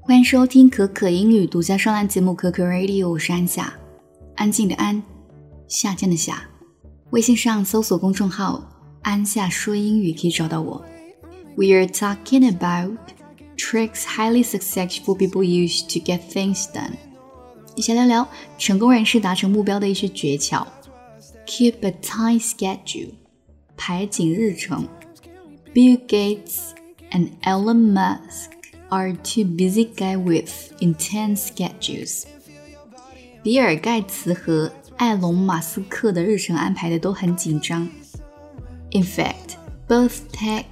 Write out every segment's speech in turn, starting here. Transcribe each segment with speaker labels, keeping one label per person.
Speaker 1: 欢迎收听可可英语独家双栏节目可可 Radio， 我是安夏，安静的安，夏天的夏。微信上搜索公众号安夏说英语可以找到我。 We are talking about tricks highly successful people use to get things done。 一起聊聊成功人士达成目标的一些诀窍。 Keep a tight schedule， 排紧日程。 Bill Gates and Elon Musk are two busy guys with intense schedules。 比尔盖茨和艾隆马斯克的日程安排的都很紧张。 In fact, both tech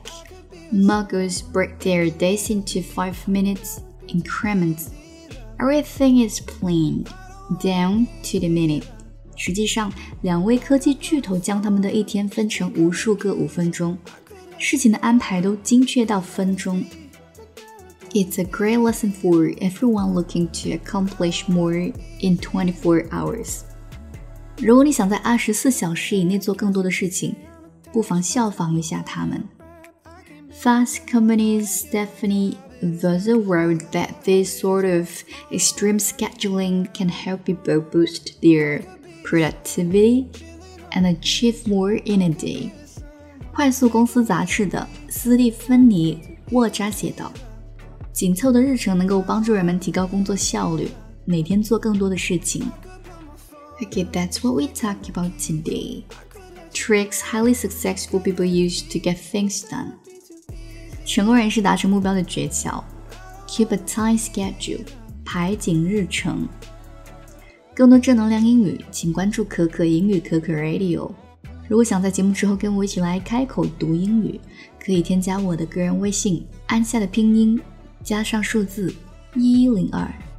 Speaker 1: muggles break their days into 5 minutes increments. Everything is planned down to the minute. 实际上，两位科技巨头将他们的一天分成无数个5分钟，事情的安排都精确到分钟。It's a great lesson for everyone looking to accomplish more in 24 hours. 如果你想在24小时以内做更多的事情，不妨效仿一下他们。Fast Company's Stephanie Vazza wrote that this sort of extreme scheduling can help people boost their productivity and achieve more in a day. 快速公司杂志的斯蒂芬妮·沃扎写道，紧凑的日程能够帮助人们提高工作效率，每天做更多的事情。Okay, that's what we talked about today. Tricks highly successful people use to get things done. 成功人士达成目标的诀窍。 Keep a tight schedule， 排紧日程。更多正能量英语，请关注可可英语可可 Radio。 如果想在节目之后跟我一起来开口读英语，可以添加我的个人微信安夏的拼音加上数字1102。